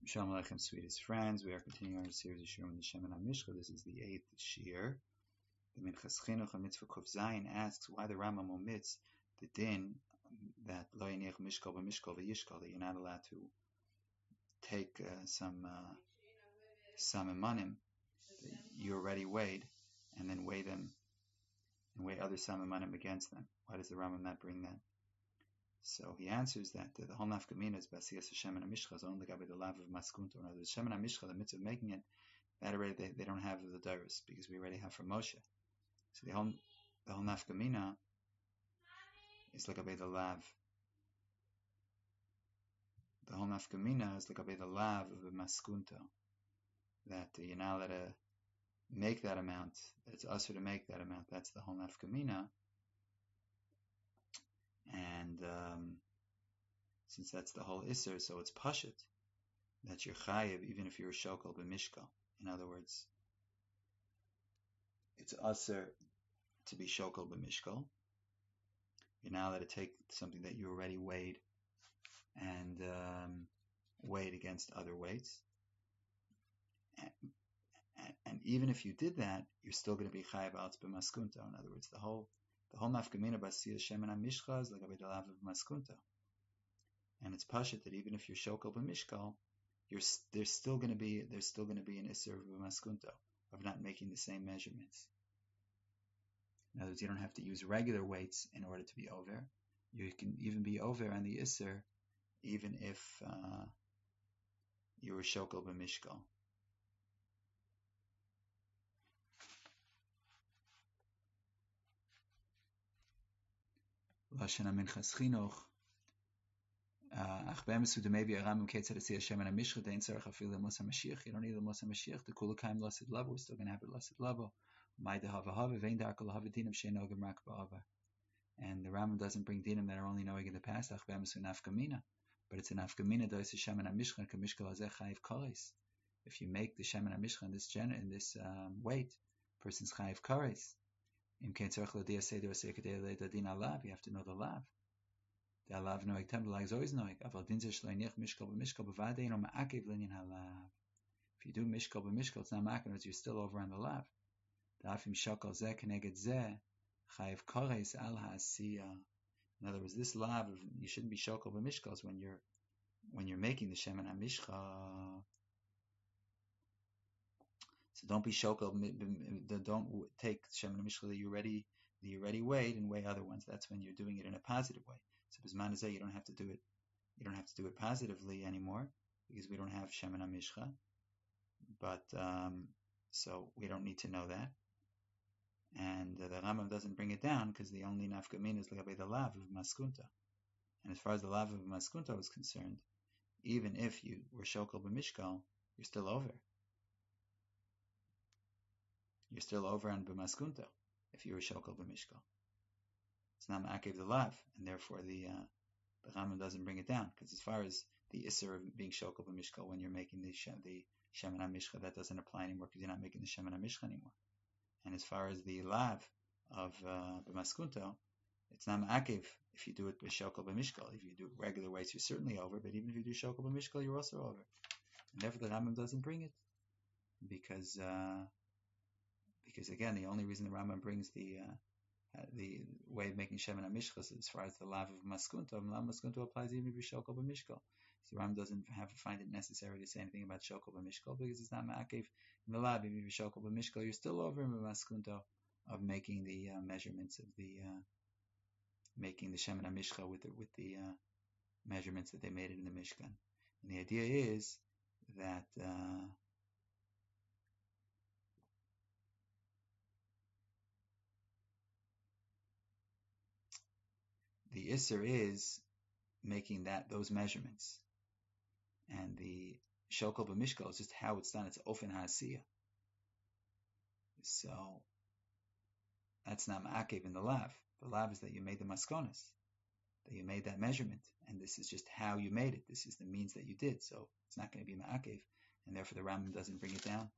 Shalom Aleichem, sweetest friends. We are continuing our series of Shiurim in the Shemen HaMishcha. This is the 8th Shir. The Minchas Chinuch and Mitzvah Kuf Zayin asks why the Rambam omits the din that Lo Yinich Mishkal B'Mishkal V'Yishkal, that you're not allowed to take some emanim that you already weighed and then weigh them and weigh other emanim against them. Why does the Rambam not bring that? So he answers that the whole nafkamina is basiyas Shemen HaMishcha is only gabi the lav of maskunto. In other words, Shemen HaMishcha, the mitzvah of making it, that already they don't have the dairis because we already have from Moshe. So the whole nafkamina is like the lav. The whole nafkamina is like the lav of the maskunto, that you're not allowed to make that amount. That it's usher to make that amount. That's the whole nafkamina. And since that's the whole Isser, so it's Pashit, that you're Chayiv even if you're Shokal B'Mishkal. In other words, it's Usser to be Shokal B'Mishkal. You're now allowed to take something that you already weighed and weighed against other weights. And even if you did that, you're still going to be Chayiv Alts B'Maskunta. In other words, the whole nafkamina basiyas Shemen HaMishcha is like a lav of maskunta, and it's pashut that even if you're shokal b'mishkal, there's still going to be an iser of maskunta of not making the same measurements. In other words, you don't have to use regular weights in order to be over. You can even be over on the iser, even if you were shokal b'mishkal. Lashana Minchas Chinuch. Ach be'emes maybe a Rambam ketzad asiyas Shemen HaMishcha dein tzarich afil le'mos HaMashiach. You don't need le'mos HaMashiach. The kula kaim lasid lavo. We're still going to have it lasid lavo. Mai dehava hava vein darkol hava dinim she'nogim rak ba'ava. And the Rambam doesn't bring dinim that are only knowing in the past. Ach be'emes nafkamina, but it's a nafkamina dois Shemen HaMishcha k'mishkal hazeh chayiv kares. If you make the Shemen HaMishcha in this weight, person's chayiv kares. You have to know the lav. The lav noig tem, the lav is always noig. If you do mishkal b'mishkal, it's not makin, you're still over on the lav. In other words, this lav, you shouldn't be shokal b'mishkals when you're making the Shemen HaMishcha. So don't be shokal. Don't take Shemen HaMishcha that you already weighed and weigh other ones. That's when you're doing it in a positive way. So b'zman hazeh you don't have to do it. You don't have to do it positively anymore because we don't have Shemen HaMishcha. But so we don't need to know that. And the Rambam doesn't bring it down because the only nafkamin is like the lav of maskunta. And as far as the lav of maskunta was concerned, even if you were shokal b'mishkal, you're still over. You're still over on b'maskunta if you were shokal b'mishkal. It's not ma'akev the lav, and therefore the Rambam doesn't bring it down because as far as the isser of being shokal b'mishkal when you're making the Shemen HaMishcha, that doesn't apply anymore because you're not making the Shemen HaMishcha anymore. And as far as the lav of b'maskunta, it's not ma'akev if you do it with shokal b'mishkal. If you do regular weights, you're certainly over, but even if you do shokal b'mishkal, you're also over. And therefore the Rambam doesn't bring it because again, the only reason the Rambam brings the way of making Shemen HaMishcha as far as the lav of maskunta, lav maskunta applies even if you shokal b'mishkal. So the Rambam doesn't find it necessary to say anything about shokal b'mishkal because it's not ma'akev in the lav. Even if you shokal b'mishkal, you're still over in maskunta of making the measurements of making the Shemen HaMishcha with the measurements that they made it in the Mishkan. And the idea is that the Isser is making those measurements. And the Shokal b'Mishkal is just how it's done. It's Ofen HaAsiyah. So that's not Ma'akev in the Lav. The Lav is that you made the Maskonas, that you made that measurement. And this is just how you made it. This is the means that you did. So it's not going to be Ma'akev. And therefore the Rambam doesn't bring it down.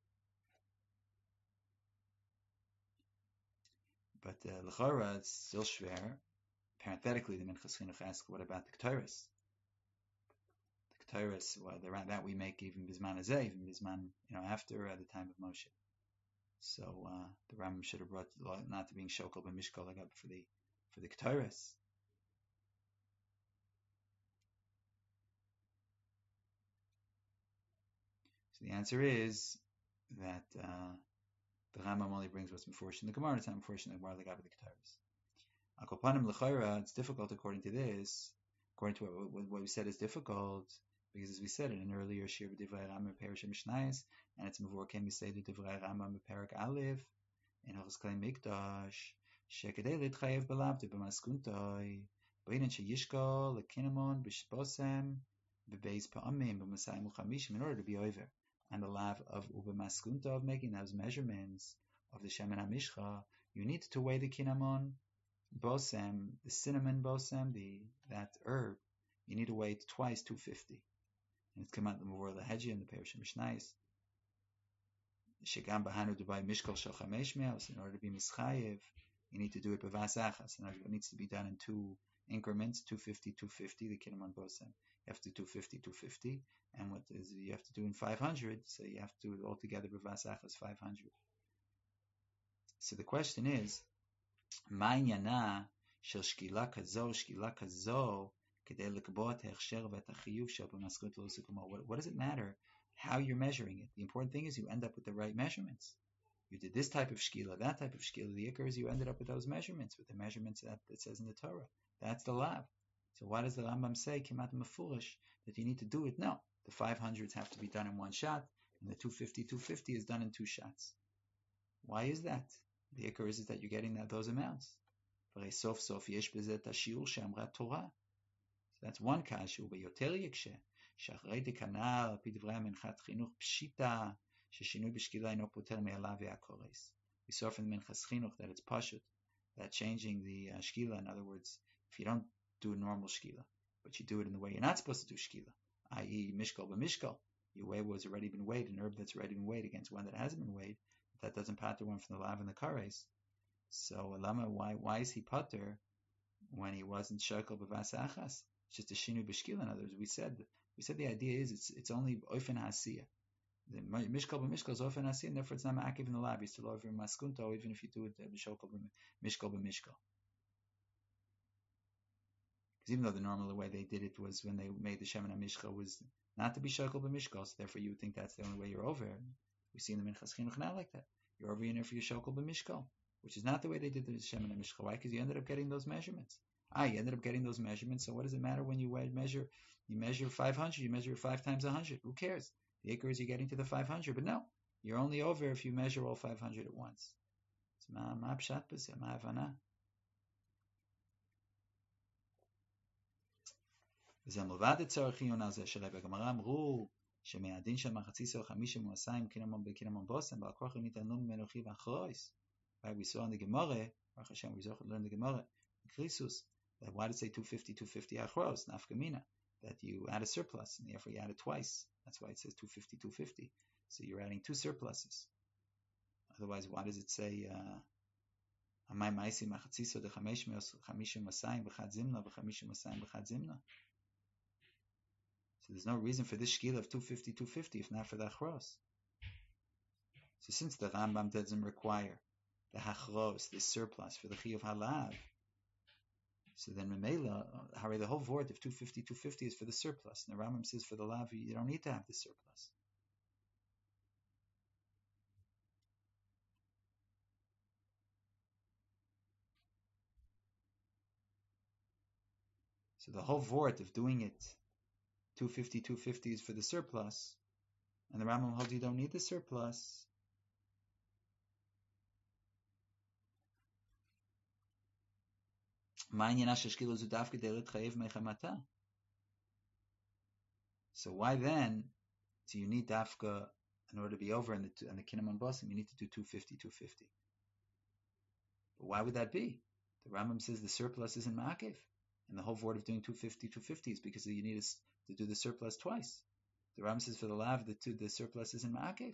But L'chora, it's still shver. Parenthetically, the Minchas Chinuch asks, what about the Ketores? Ketores, that we make even Bisman Azeh, even Bisman, after the time of Moshe. So the Rambam should have brought not to being Shokal but Mishkal like for the Ketores. So the answer is that the Rambam only brings what's Meforsh in the Gemara, it's not Meforsh in the Gemara like the Ketores. Akopanim l'chayra, it's difficult according to this, according to what we said is difficult, because as we said in an earlier shir b'divrei Rambam Perish Mishnayos, and it's Mavur Ken say the divrei Rambam Perak Aleph in Hilchos Klei Mikdash shekedei litchayev belavdu b'maskuntoi b'inen sheyishkol lekinamon b'shbosem b'beis pa'amim b'masayim uchamishim in order to be over, and the lav of ubemaskunta of making those measurements of the shemen hamishcha, you need to weigh the kinamon bosem, the cinnamon bosem, that herb, you need to weigh it twice 250. And it's come out the Mavur Laheji and the Perish Mishnayos. Shegam bahanu dubai mishkal shel chamesh me'os. In order to be mischayev, you need to do it b'vas achas. In other words, it needs to be done in two increments, 250, 250. The kinamon bosem, you have to do 250, 250, and what is you have to do in 500. So you have to do it all together b'vas achas 500. So the question is, מה עניינה של שקילה כזו, שקילה כזו, כדי לקבוע את ההכשר ואת החיוב של במשכורת לא סיכומו? What does it matter how you're measuring it? The important thing is you end up with the right measurements. You did this type of shkila, that type of shkila. The ikar is you ended up with those measurements, with the measurements that it says in the Torah. That's the lav. So why does the Rambam say, kimat mefurish, that you need to do it? No. The 500s have to be done in one shot, and the 250 is done in two shots. Why is that? The ikar is that you're getting those amounts. So that's one kashu. ביותר יקשה, שאחרי דקנה על פי דברי המנחת חינוך פשיטה, ששינוי בשקילה אינו פותר מעלה והקורס. We saw from the Minchas Chinuch that it's pashut, that changing the shkila, in other words, if you don't do a normal shkila, but you do it in the way you're not supposed to do shkila, i.e. mishkal b'mishkal, you weigh what's already been weighed, an herb that's already been weighed against one that hasn't been weighed, that doesn't pater one from the lav and the kares. So Lama, why is he pater when he wasn't shakal b'vas achas? It's just a shinu b'shkila. In other words, we said the idea is it's only ofen hasiya. The mishkal b'mishkal is ofen hasiya, and therefore it's not ma'akiv in the lab. You're still over in maskunto, even if you do it b'shakal b'mishkal b'mishkal. Because even though the normal way they did it was when they made the shemen hamishcha was not to be shakal b'mishkal, so therefore you would think that's the only way you're over. We see in the Minchas Chinuch not like that. You're over in there for your shakal b'mishkal, which is not the way they did the shemen hamishcha. Why? Because you ended up getting those measurements. You ended up getting those measurements. So what does it matter when you measure? You measure 500. You measure 5 times 100. Who cares? The acre is you're getting to the 500, but no, you're only over if you measure all 500 at once. So ma pshat b'zeh, ma havana. וזה מלבד לצורך עיון הזה שבגמרא אמרו שמהדין של מחציס או 50 ומאתיים קינמון בושם בעל כוח ניתנו ממנו חיוב אחרויס. Right, we saw in the Gemara, Baruch Hashem, we learned the Gemara, Krisus, that why did it say 250 achros, nafkamina, that you add a surplus, and therefore you add it twice. That's why it says 250. So you're adding two surpluses. Otherwise, why does it say Amay Maisi Machatziso de Chamishim Masayim B'chad Zimna B'chamishim Masayim B'chad Zimna? So there's no reason for this shkila of 250 if not for the achros. So since the Rambam doesn't require the hachros, the surplus for the chiyuv halav, so then Memela, the whole word of 250 is for the surplus. And the Rambam says for the lav, you don't need to have the surplus. So the whole word of doing it 250 is for the surplus, and the Rambam holds you don't need the surplus. So why then do you need dafka in order to be over in the kinamon bosim? You need to do 250. But why would that be? The Rambam says the surplus isn't ma'akev, and the whole word of doing 250 is because you need to do the surplus twice. The Rambam says for the lav the surplus isn't ma'akev.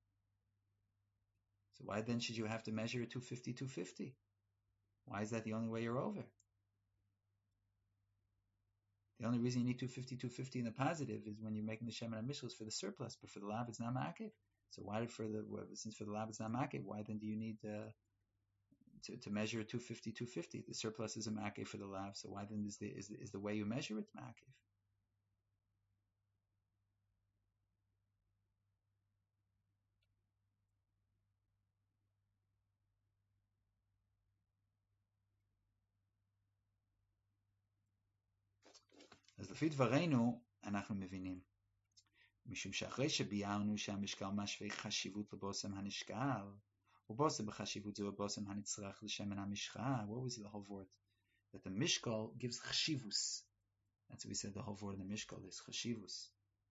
So why then should you have to measure 250? Why is that the only way you're over? The only reason you need 250 in the positive is when you're making the Shemin HaMishkel for the surplus, but for the Lav it's not Ma'akev. So why since for the Lav it's not Ma'akev, why then do you need to measure 250? The surplus is a Ma'akev for the Lav, so why then is the way you measure it Ma'akev? אז לפי דברינו אנחנו מבינים. משום שאחרי שביארנו שהמשקל משווה חשיבות לבושם הנשקל, ובושם בחשיבות זו הבושם הנצרך לשמן המשחה, what was the whole word? That the mishkal gives chashivus. That's what we said, the whole word in the mishkal is chashivus.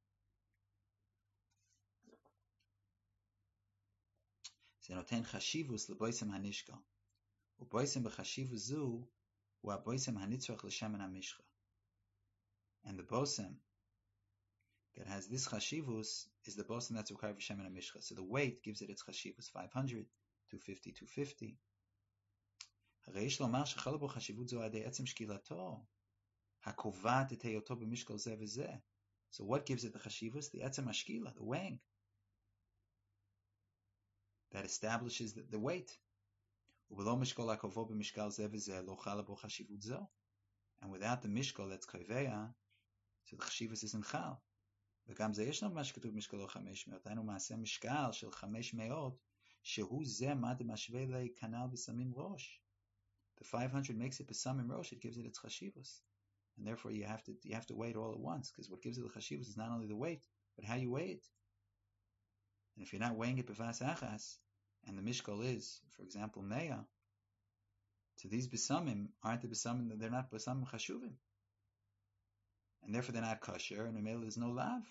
זה נותן חשיבוס לבושם הנשקל. ובושם בחשיבות זו הוא הבושם הנצרך לשמן המשחה. And the bosem that has this chashivus is the bosem that's required for shemen hamishcha. So the weight gives it its chashivus, 500, 250, 250. הרי יש לומר שחלה בו חשיבות זו עדי עצם שקילתו, הקובעת את היותו במשקל זה וזה. So what gives it the chashivus? The עצם השקילה, the weighing. That establishes the weight. ובלא משקל הקובע במשקל זה וזה, לא חלה בו חשיבות זו. And without the mishkal that's koveya, so the chashivus isn't chal. וגם זה ישנו מה שכתוב משקלו 500, היינו מעשה משקל של 500, שהוא זה מה דמשווה לי כנ"ל בסמים ראש. The 500 makes it besamim rosh, it gives it its chashivus. And therefore you have to weigh it all at once, because what gives it the chashivus is not only the weight, but how you weigh it. And if you're not weighing it b'vas achas, and the mishkal is, for example, meya, so these besamim aren't the besamim, they're not besamim chashuvim. And therefore they're not kosher, and in there's no lav.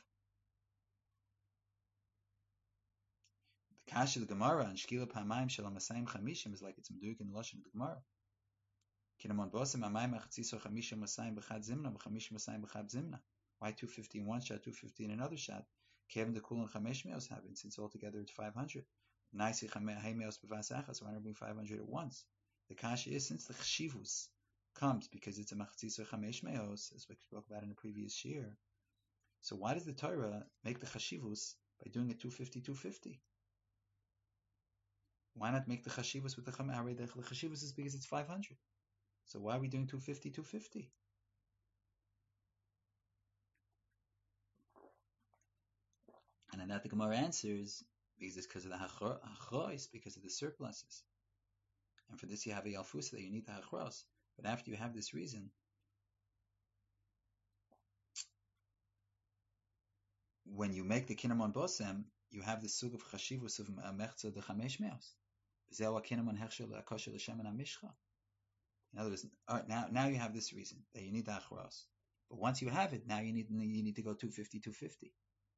The kasha of the Gemara and shkila pamayim shel hamasayim chamishim is like it's meduyik in the lashon of the Gemara. Kinamon bosem hamayim achitziso chamishim masayim b'chad zimna b'chamishim masayim b'chad zimna. Why 250 in one shot, 250 in another shot? Kevin the kulon chamesh meos having, since altogether it's 500. Naisi hay meos b'vas achas, so why not bring 500 at once? The kasha is, since the chashivus comes because it's a machzis or chamesh meos, as we spoke about in the previous year. So why does the Torah make the chashivus by doing it 250? Why not make the chashivus with the chamesh? The chashivus is because it's 500. So why are we doing 250? And then that the Gemara answers, because it's because of the hachros, because of the surpluses. And for this you have a yalfusa that you need the hachros. But after you have this reason, when you make the kinamon bosem, you have the sug of chashivus of mechza the chamesh meos. B'zeh kinamon hechshel akosher l'shemen hamishcha. In other words, now you have this reason that you need the achros. But once you have it, now you need to go 250.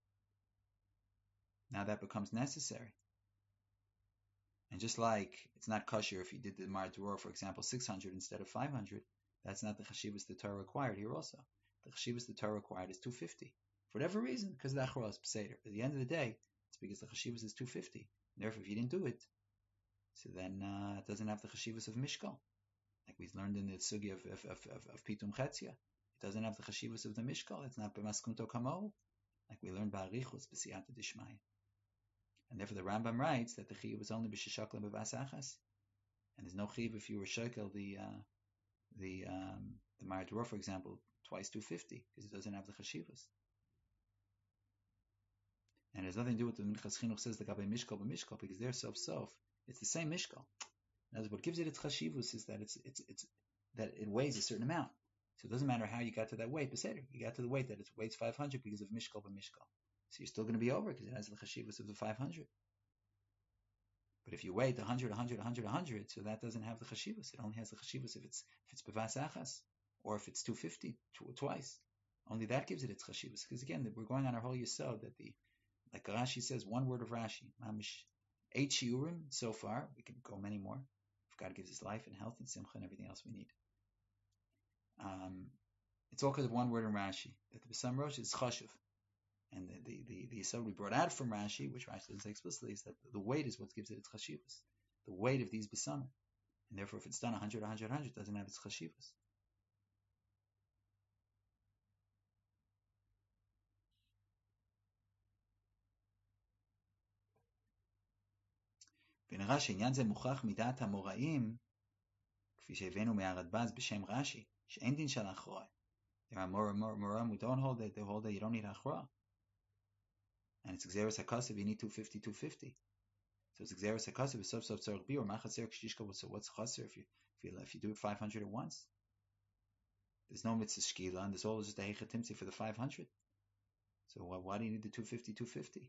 Now that becomes necessary. And just like it's not kosher if you did the Mar Dvorah, for example, 600 instead of 500, that's not the chashivus the Torah required here also. The chashivus the Torah required is 250. For whatever reason, because of the achros, pseder. But at the end of the day, it's because the chashivus is 250. And therefore, if you didn't do it, so then it doesn't have the chashivus of mishkal. Like we learned in the sugi of Pitum Chetzia. It doesn't have the chashivus of the mishkal. It's not b'maskunto kamo. Like we learned ba'arichus b'siyata dishmaya. And therefore the Rambam writes that the chiyuv was only b'shishakla b'vas achas, and there's no chiyuv if you were shekel the Mar Dvorah, for example, twice 250, because it doesn't have the chashivas. And there's nothing to do with the Minchas Chinuch says the Gabay Mishkal b'Mishkal, because they're sof. It's the same Mishkal. Now, what gives it its chashivus is that it's that it weighs a certain amount. So it doesn't matter how you got to that weight, but you got to the weight that it weighs 500 because of Mishkal b'Mishkal. So you're still going to be over because it has the chashivus of the 500. But if you weigh 100, so that doesn't have the chashivus. It only has the chashivus if it's bevas achas, or if it's 250 twice. Only that gives it its chashivus. Because again, we're going on our whole yesod that like Rashi says, one word of Rashi, mamish 8 shiurim so far. We can go many more. If God gives us life and health and simcha and everything else we need. It's all because of one word in Rashi, that the Besam Rosh is chashuv. And the yesod we brought out from Rashi, which Rashi doesn't say explicitly, is that the weight is what gives it its chashivas. The weight of these besamim. And therefore, if it's done 100, it doesn't have its chashivas. ונראה שעניין זה מוכרח מדעת המוראים, כפי שהבאנו מהרדב"ז בשם רש"י, שאין דין של הכרעה. There are moram who don't hold it, they hold that you don't need achra. And it's Xeris HaKasav, you need 250, 250. So it's Xeris HaKasav, it's Sof Sof Tzorach Bi, or Machatzer Kshishka, so what's Chaser if you do it 500 at once? There's no mitzvah shkila, and there's always just a Heicha Timtzi for the 500. So why do you need the 250, 250?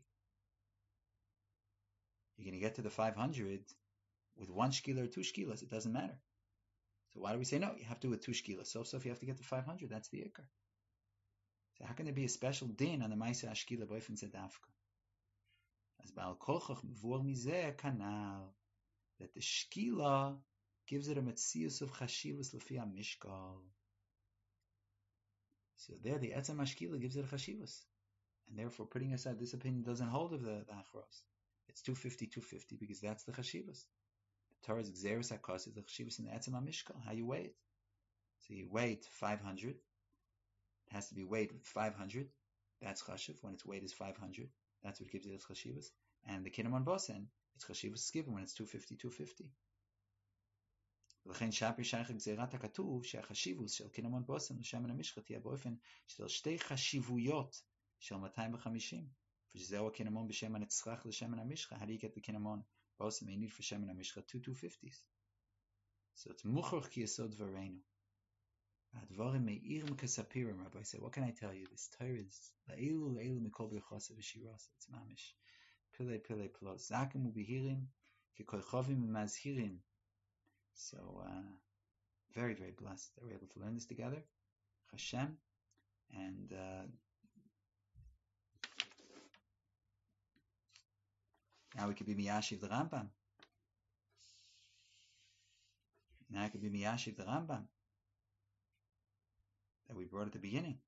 You're going to get to the 500 with one shkila or two shkilas, it doesn't matter. So why do we say no? You have to do with two shkilas. So you have to get to 500. That's the ikar. So how can there be a special din on the ma'aseh ashkila boyfriend zedafka? As ba'al kolchach mevur mizeh kanal, that the shkila gives it a metzius of chashivus lefi mishkal. So there, the etzem ashkila gives it a chashivus, and therefore putting aside this opinion doesn't hold of the achros. It's 250, 250 because that's the chashivus. Torah's Xeris HaKos is the Chashivus in the Etzem HaMishkal, how you weigh it. So you weigh it 500. It has to be weighed with 500. That's Chashiv. When its weight is 500, that's what gives it its Chashivus. And the Kinamon Bosen, its Chashivus is given when it's 250, 250. ולכן שפי שייך גזירת הכתוב שהחשיבוס של קינמון בוסם לשמן המשחה תהיה באופן של שתי חשיבויות של 250. ושזהו הקינמון בשם הנצרך לשמן המשחה. How do you get the Kinamon Bosim, you need for Shemin HaMishcha 250s. So it's Muchach ki yesod dvareinu. Advarim me'irim kasapirim, Rabbi said, what can I tell you? This Torah is la'ilu mikol b'chosa v'shirasa. It's mamish. Pile plos. Zakim u'bihirim ki koichovim u'mazhirim. So, very, very blessed that we're able to learn this together. Hashem. And, now we could be Miyashiv the Rambam. Now I could be Miyashiv the Rambam that we brought at the beginning.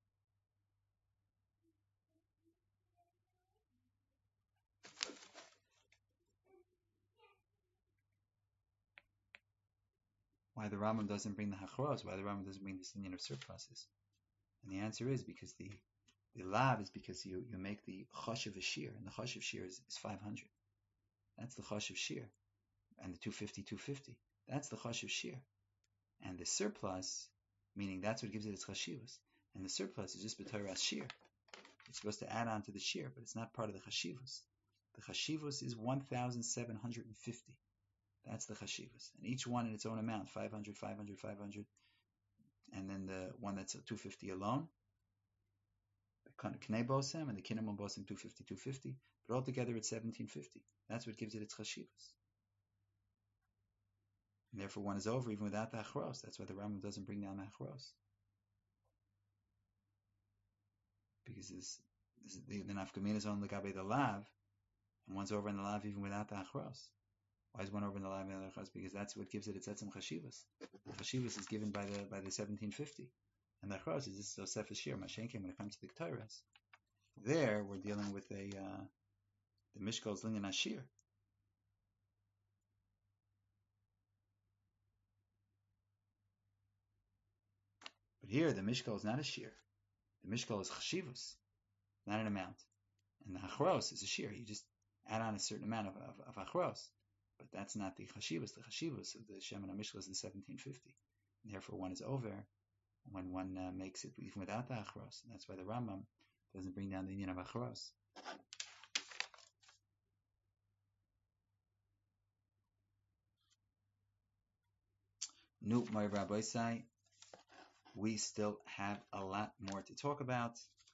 Why the Rambam doesn't bring the Hachros, why the Rambam doesn't bring this union of surpluses. And the answer is because the lav is because you make the Choshev Shir, and the Choshev Shir is 500. That's the Choshev Shir. And the 250, 250. That's the Choshev Shir. And the surplus, meaning that's what gives it its Chashivas. And the surplus is just B'Torah Shir. It's supposed to add on to the Shir, but it's not part of the Chashivas. The Chashivas is 1,750. That's the Chashivas. And each one in its own amount, 500, 500, 500. And then the one that's 250 alone, the Knei Bosem, and the Kinamon Bosem 250, 250. But altogether it's 1750. That's what gives it its Chashivas. And therefore one is over even without the Achros. That's why the Rambam doesn't bring down the Achros. Because the Nafkamina is on the Gabe the Lav, and one's over in the Lav even without the Achros. Why is one over in the Lav and the Achros? Because that's what gives it its Etzem Chashivas. The Chashivas is given by the 1750. And the Achros is just Sosef Shir, Mashenkim, when it comes to the Ketores. There we're dealing with the Mishkal's Linyan Ashir. But here, the Mishkal is not a shear. The Mishkal is chashivus, not an amount. And the achros is a shear. You just add on a certain amount of achros. But that's not the chashivus. The chashivus of the Shemin HaMishkal is the 1750. And therefore, one is over when one makes it even without the achros. And that's why the Rambam doesn't bring down the union of achros. Nu, my Rabbi say, we still have a lot more to talk about.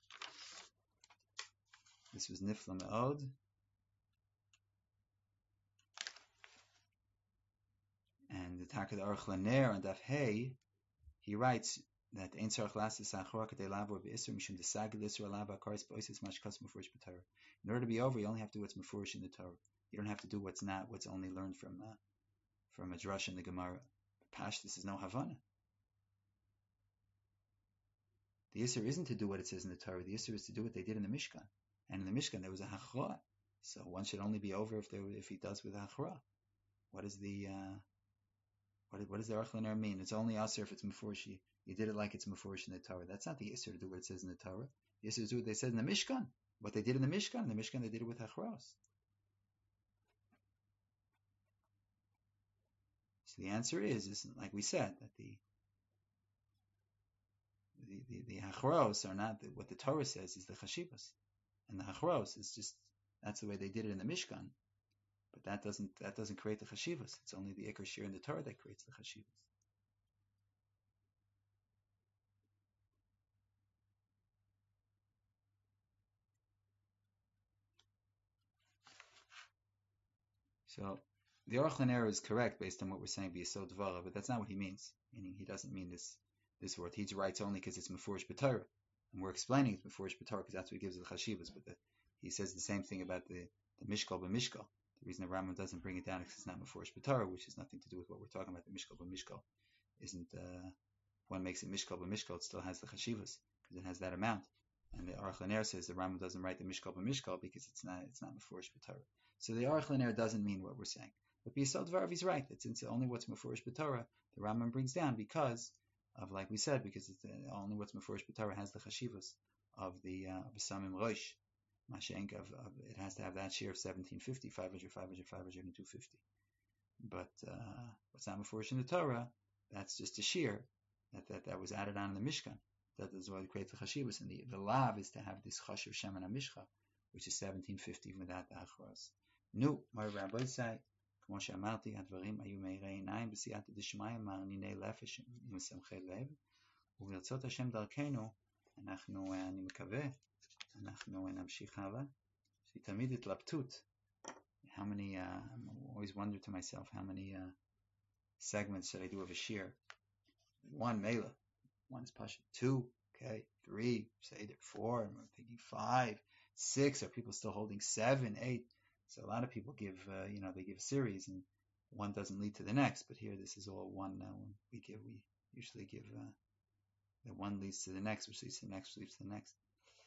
This was Nifla Me'od. And the Takad Aruch LaNer on Daf Hey, he writes that Ein Tzarich Lasses Achora Kadei Lavor Be'Isur Mishum Desagid Isur Alava Karis Boisis Mashkas Mefurish B'Torah. In order to be over, you only have to do what's Mefurish in the Torah. You don't have to do what's only learned from a drush in the Gemara. Pashtus is no Havana. The Isser isn't to do what it says in the Torah. The Isser is to do what they did in the Mishkan. And in the Mishkan there was a Hachra. So one should only be over if he does with Hachra. What is the what does the Aruch LaNer mean? It's only Aser if it's Mefurish. You did it like it's Mefurish in the Torah. That's not the Isser to do what it says in the Torah. The Isser is to do what they said in the Mishkan. What they did in the Mishkan they did it with Hachras. So the answer is like we said, that the hachros are not what the Torah says is the chashivas, and the hachros is just that's the way they did it in the Mishkan. But that doesn't create the chashivas. It's only the ikar shir in the Torah that creates the chashivas. So the Aruch LaNer is correct based on what we're saying b'yesod dvara, but that's not what he means. Meaning he doesn't mean this word. He writes only because it's mefurish b'Torah, and we're explaining it's mefurish b'Torah because that's what gives it the chashivas. But he says the same thing about the mishkal b'mishkal. The reason the Rambam doesn't bring it down is because it's not mefurish b'Torah, which has nothing to do with what we're talking about. The mishkal b'mishkal isn't one makes it mishkal b'mishkal, it still has the chashivas because it has that amount. And the Aruch LaNer says the Rambam doesn't write the mishkal b'mishkal because it's not mefurish b'Torah. So the Aruch LaNer doesn't mean what we're saying. But b'yesod dvarav he's right. That since only what's mefurish b'Torah the Rambam brings down because of, like we said, because it's only what's mefurish b'Torah has the chashivas of the b'samim rosh. Mashenk of it has to have that share of 1750, 500, 500, 500, and 250. But what's not mefurish in the Torah, that's just a shear that was added on in the Mishkan. That is what creates the chashivas. And the lav is to have this chashiv shemen hamishcha, which is 1750 without the achros. Nu, my rabbi say, כמו שאמרתי, הדברים היו מאירי עיניים בסייעתא דשמיא מענייני נפש ומשמחי לב, וברצות השם דרכנו, אני מקווה, אנחנו נמשיך הלאה. יש לי תמיד התלבטות. How many, I always wonder to myself, how many segments should I do of a shir? One, Mela. One is Pasha. Two, okay. Three, say there. Four, I'm thinking 5, 6. Are people still holding 7, 8? So a lot of people give, they give a series and one doesn't lead to the next. But here, this is all one. We usually give that one leads to the next, which leads to the next, which leads to the next.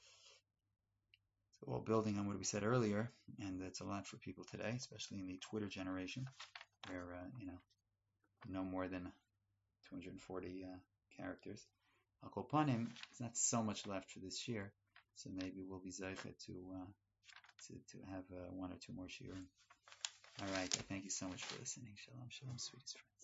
So all building on what we said earlier, and that's a lot for people today, especially in the Twitter generation, where no more than 240 characters. Al kol panim, there's not so much left for this year, so maybe we'll be zeicha to have 1 or 2 more shiurim. All right, I thank you so much for listening. Shalom, shalom, sweetest friend.